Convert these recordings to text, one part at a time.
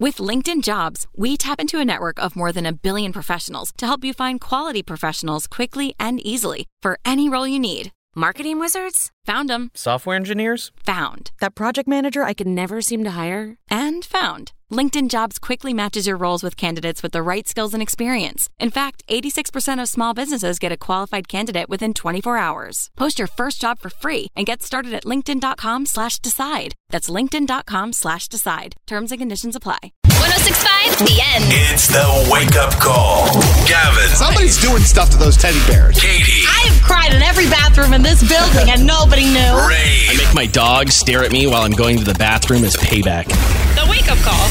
With LinkedIn Jobs, we tap into a network of more than 1 billion professionals to help you find quality professionals quickly and easily for any role you need. Marketing wizards? Found them. Software engineers? Found. That project manager I could never seem to hire? And found. LinkedIn Jobs quickly matches your roles with candidates with the right skills and experience. In fact, 86% of small businesses get a qualified candidate within 24 hours. Post your first job for free and get started at linkedin.com/decide. That's linkedin.com/decide. Terms and conditions apply. 106.5, The End. It's the wake-up call. Gavin. Somebody's doing stuff to those teddy bears. Katie. I've cried in every bathroom in this building and nobody knew. Ray. I make my dog stare at me while I'm going to the bathroom as payback. The wake-up call.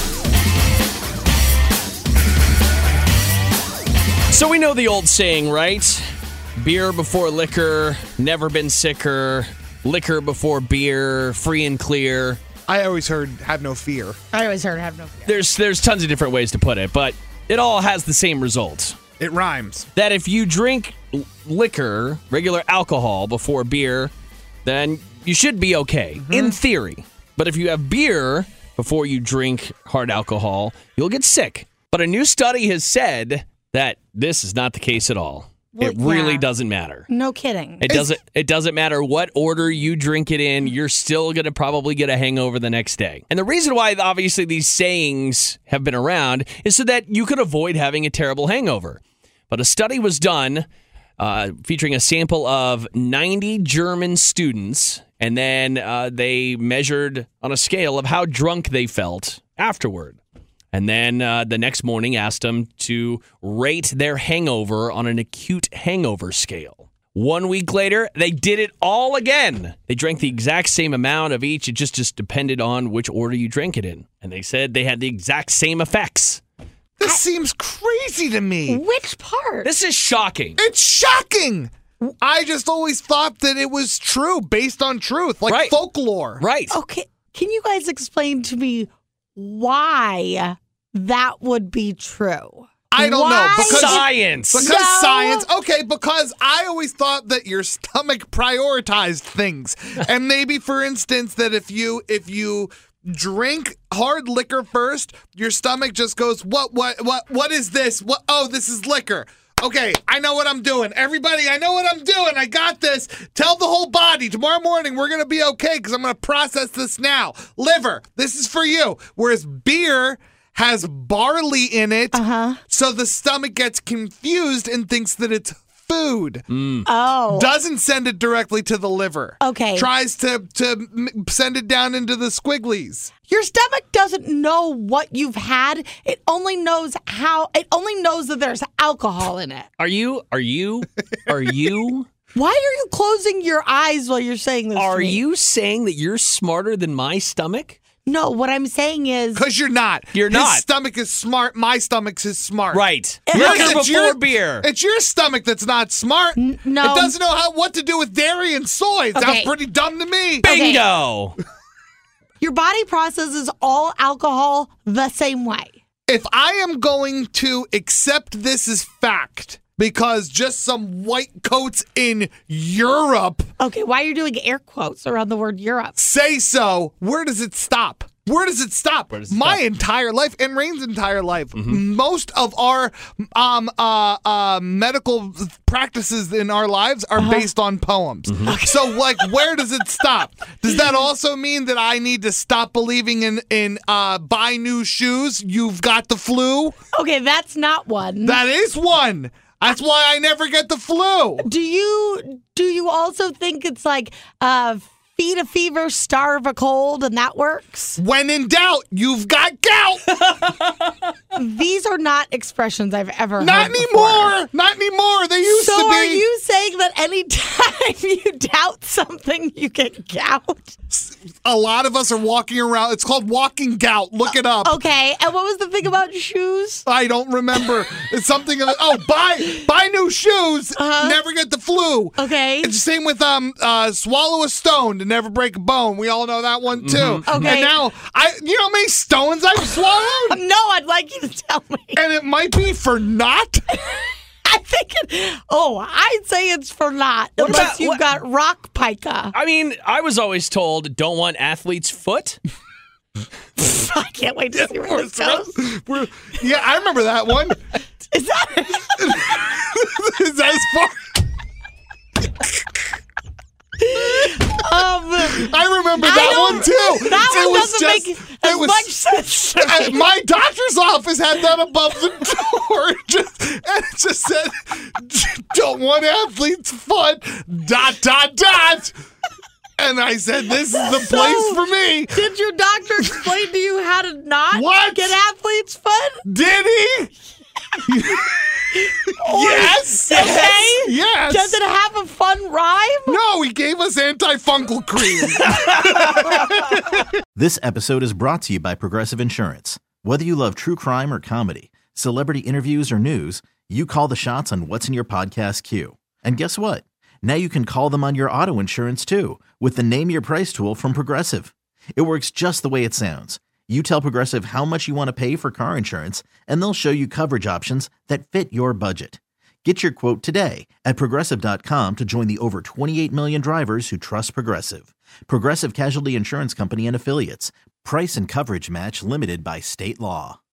So we know the old saying, right? Beer before liquor, never been sicker. Liquor before beer, free and clear. I always heard have no fear. I always heard have no fear. There's tons of different ways to put it, but it all has the same result. It rhymes. That if you drink liquor, regular alcohol before beer, then you should be okay, in theory. But if you have beer before you drink hard alcohol, you'll get sick. But a new study has said that this is not the case at all. Well, it really yeah. doesn't matter. No kidding. It doesn't matter what order you drink it in, you're still going to probably get a hangover the next day. And the reason why obviously these sayings have been around is so that you could avoid having a terrible hangover. But a study was done featuring a sample of 90 German students, and then they measured on a scale of how drunk they felt afterward. And then the next morning asked them to rate their hangover on an acute hangover scale. 1 week later, they did it all again. They drank the exact same amount of each. It just depended on which order you drank it in. And they said they had the exact same effects. This seems crazy to me. Which part? This is shocking. It's shocking. I just always thought that it was true, based on truth, like Right. folklore. Right. Okay, can you guys explain to me why that would be true? I don't know. Because Science. Because science. Okay, because I always thought that your stomach prioritized things. And maybe, for instance, that if you drink hard liquor first, your stomach just goes, what is this? Oh, this is liquor. Okay, I know what I'm doing. Everybody, I know what I'm doing. I got this. Tell the whole body. Tomorrow morning, we're going to be okay because I'm going to process this now. Liver, this is for you. Whereas beer has barley in it, so the stomach gets confused and thinks that it's food. Oh. Doesn't send it directly to the liver. Okay. Tries to send it down into the squigglies. Your stomach doesn't know what you've had. It only knows that there's alcohol in it. Are you? Why are you closing your eyes while you're saying this? Are to me? you saying that you're smarter than my stomach? No, what I'm saying is Because you're not. You're not. His stomach is smart. My stomach is smart. Right. Yours, Liquor it's before beer. It's your stomach that's not smart. no. It doesn't know what to do with dairy and soy. It sounds Okay. pretty dumb to me. Bingo. Your body processes all alcohol the same way. If I am going to accept this as fact, because just some white coats in Europe Okay, why are you doing air quotes around the word Europe? say so, where does it stop? Where does it stop? My entire life and Rain's entire life, most of our medical practices in our lives are based on poems. So, like, where does it stop? Does that also mean that I need to stop believing in buy new shoes? You've got the flu. Okay, that's not one. That is one. That's why I never get the flu. Do you also think it's like feed a fever, starve a cold, and that works? When in doubt, you've got gout. These are not expressions I've ever heard Not before. anymore. Not anymore. They used to So be. are you saying that anytime you doubt something, you get gout? A lot of us are walking around. It's called walking gout. Look it up. Okay, and what was the thing about shoes? I don't remember. It's something. Buy new shoes. Never get the flu. Okay. It's the same with swallow a stone to never break a bone. We all know that one too. Okay. And now you know how many stones I've swallowed, No, I'd like you to tell me. and it might be for naught. I think I'd say it's for naught, unless you've got rock pica. I mean, I was always told, don't want athlete's foot. I can't wait to see where this goes. Yeah, I remember that one. Is that Is that as far? I remember that one too. That It one was doesn't just- make it as was- much sense to me. My doctor's office had that above the door, and it just said, "Don't want athletes fun." ... And I said, "This is the place for me." Did your doctor explain to you how to not What? get athletes fun? Did he? Yes. Okay. Yes. Does it have a fun rhyme? No, he gave us antifungal cream. This episode is brought to you by Progressive Insurance. Whether you love true crime or comedy, celebrity interviews or news, you call the shots on what's in your podcast queue. And guess what? Now you can call them on your auto insurance too with the Name Your Price tool from Progressive. It works just the way it sounds. You tell Progressive how much you want to pay for car insurance, and they'll show you coverage options that fit your budget. Get your quote today at Progressive.com to join the over 28 million drivers who trust Progressive. Progressive Casualty Insurance Company and Affiliates. Price and coverage match limited by state law.